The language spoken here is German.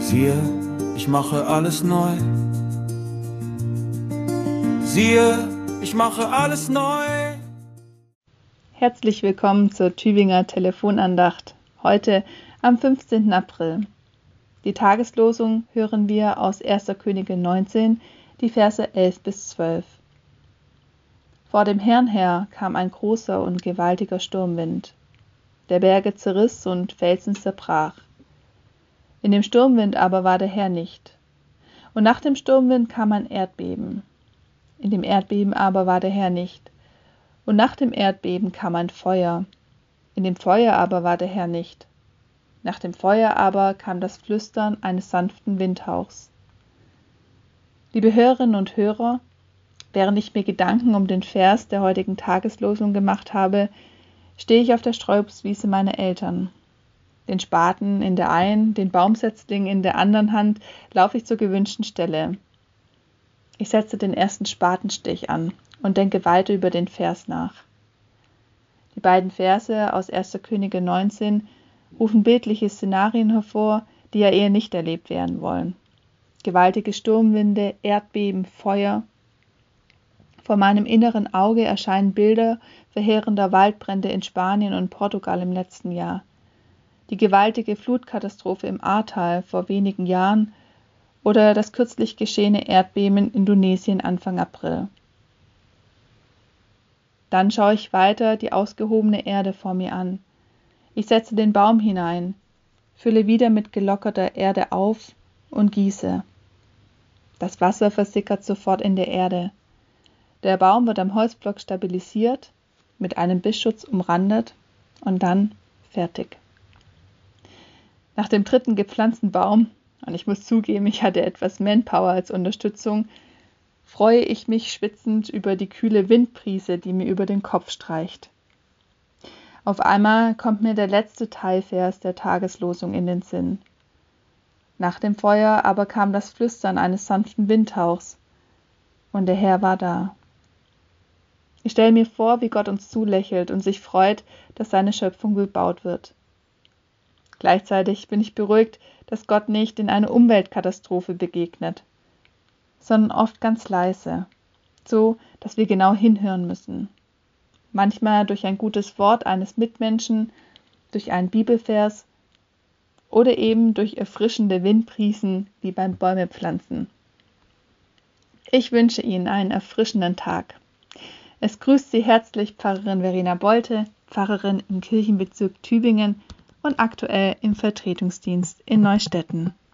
Siehe, ich mache alles neu. Siehe, ich mache alles neu. Herzlich willkommen zur Tübinger Telefonandacht, heute am 15. April. Die Tageslosung hören wir aus 1. Könige 19, die Verse 11 bis 12. Vor dem Herrn her kam ein großer und gewaltiger Sturmwind. Der Berge zerriss und Felsen zerbrach. In dem Sturmwind aber war der Herr nicht. Und nach dem Sturmwind kam ein Erdbeben. In dem Erdbeben aber war der Herr nicht. Und nach dem Erdbeben kam ein Feuer. In dem Feuer aber war der Herr nicht. Nach dem Feuer aber kam das Flüstern eines sanften Windhauchs. Liebe Hörerinnen und Hörer, während ich mir Gedanken um den Vers der heutigen Tageslosung gemacht habe, stehe ich auf der Streuobstwiese meiner Eltern. Den Spaten in der einen, den Baumsetzling in der anderen Hand laufe ich zur gewünschten Stelle. Ich setze den ersten Spatenstich an und denke weiter über den Vers nach. Die beiden Verse aus 1. Könige 19 rufen bildliche Szenarien hervor, die ja eher nicht erlebt werden wollen. Gewaltige Sturmwinde, Erdbeben, Feuer. Vor meinem inneren Auge erscheinen Bilder verheerender Waldbrände in Spanien und Portugal im letzten Jahr. Die gewaltige Flutkatastrophe im Ahrtal vor wenigen Jahren oder das kürzlich geschehene Erdbeben in Indonesien Anfang April. Dann schaue ich weiter die ausgehobene Erde vor mir an. Ich setze den Baum hinein, fülle wieder mit gelockerter Erde auf und gieße. Das Wasser versickert sofort in der Erde. Der Baum wird am Holzblock stabilisiert, mit einem Bissschutz umrandet und dann fertig. Nach dem dritten gepflanzten Baum, und ich muss zugeben, ich hatte etwas Manpower als Unterstützung, freue ich mich schwitzend über die kühle Windbrise, die mir über den Kopf streicht. Auf einmal kommt mir der letzte Teilvers der Tageslosung in den Sinn. Nach dem Feuer aber kam das Flüstern eines sanften Windhauchs, und der Herr war da. Ich stelle mir vor, wie Gott uns zulächelt und sich freut, dass seine Schöpfung bebaut wird. Gleichzeitig bin ich beruhigt, dass Gott nicht in eine Umweltkatastrophe begegnet, sondern oft ganz leise, so dass wir genau hinhören müssen. Manchmal durch ein gutes Wort eines Mitmenschen, durch einen Bibelvers oder eben durch erfrischende Windbrisen wie beim Bäumepflanzen. Ich wünsche Ihnen einen erfrischenden Tag. Es grüßt Sie herzlich Pfarrerin Verena Bolte, Pfarrerin im Kirchenbezirk Tübingen und aktuell im Vertretungsdienst in Neustetten.